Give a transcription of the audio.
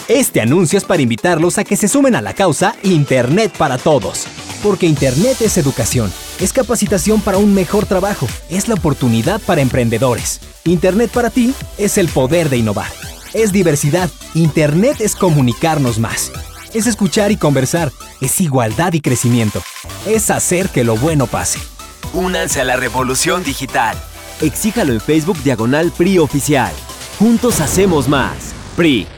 Este anuncio es para invitarlos a que se sumen a la causa Internet para Todos. Porque Internet es educación, es capacitación para un mejor trabajo, es la oportunidad para emprendedores. Internet para ti es el poder de innovar. Es diversidad. Internet es comunicarnos más. Es escuchar y conversar. Es igualdad y crecimiento. Es hacer que lo bueno pase. Únanse a la revolución digital. Exíjalo en Facebook /PRI Oficial. Juntos hacemos más. PRI.